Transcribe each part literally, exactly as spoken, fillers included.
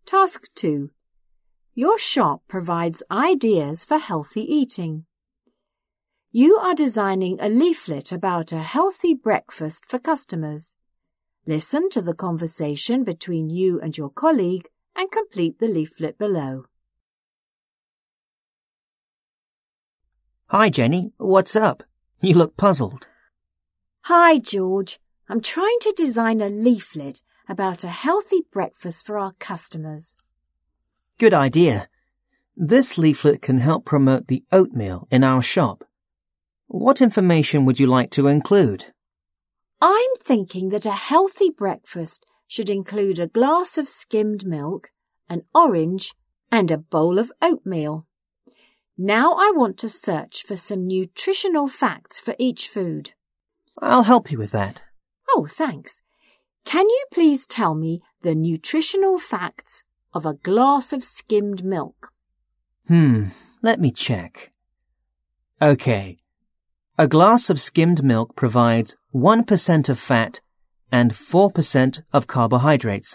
Task two. Your shop provides ideas for healthy eating. You are designing a leaflet about a healthy breakfast for customers. Listen to the conversation between you and your colleague and complete the leaflet below. Hi, Jenny. What's up? You look puzzled. Hi, George. I'm trying to design a leaflet about a healthy breakfast for our customers. Good idea. This leaflet can help promote the oatmeal in our shop. What information would you like to include? I'm thinking that a healthy breakfast should include a glass of skimmed milk, an orange, and a bowl of oatmeal. Now I want to search for some nutritional facts for each food. I'll help you with that. Oh, thanks. Can you please tell me the nutritional facts of a glass of skimmed milk? Hmm, let me check. Okay. A glass of skimmed milk provides one percent of fat and four percent of carbohydrates.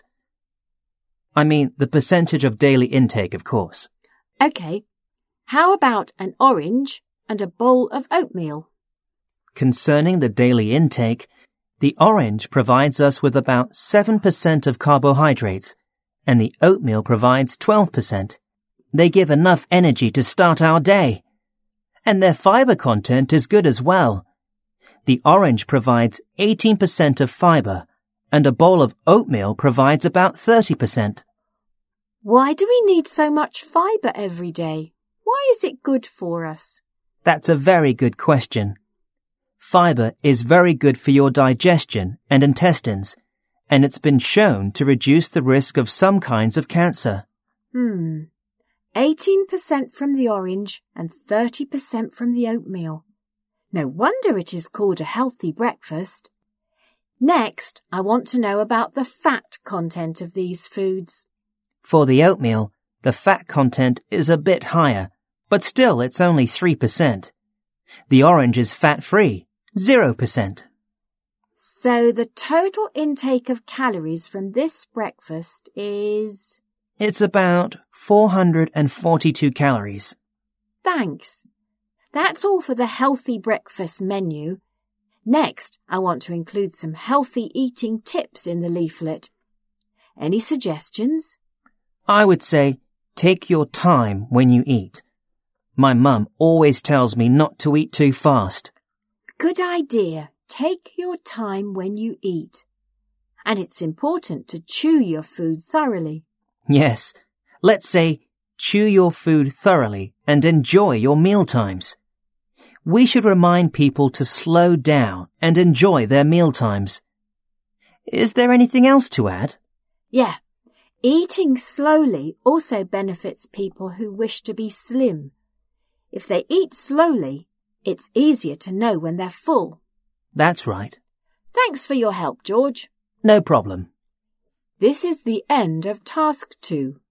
I mean, the percentage of daily intake, of course. Okay. How about an orange and a bowl of oatmeal? Concerning the daily intake, the orange provides us with about seven percent of carbohydrates, and the oatmeal provides twelve percent. They give enough energy to start our day. And their fiber content is good as well. The orange provides eighteen percent of fiber, and a bowl of oatmeal provides about thirty percent. Why do we need so much fiber every day? Why is it good for us? That's a very good question. Fiber is very good for your digestion and intestines, and it's been shown to reduce the risk of some kinds of cancer. Hmm. eighteen percent from the orange and thirty percent from the oatmeal. No wonder it is called a healthy breakfast. Next, I want to know about the fat content of these foods. For the oatmeal, the fat content is a bit higher, but still it's only three percent. The orange is fat-free, zero percent. So the total intake of calories from this breakfast is... It's about four hundred forty-two calories. Thanks. That's all for the healthy breakfast menu. Next, I want to include some healthy eating tips in the leaflet. Any suggestions? I would say, take your time when you eat. My mum always tells me not to eat too fast. Good idea. Take your time when you eat. And it's important to chew your food thoroughly. Yes, let's say, chew your food thoroughly and enjoy your mealtimes. We should remind people to slow down and enjoy their mealtimes. Is there anything else to add? Yeah. Eating slowly also benefits people who wish to be slim. If they eat slowly, it's easier to know when they're full. That's right. Thanks for your help, George. No problem. This is the end of task two.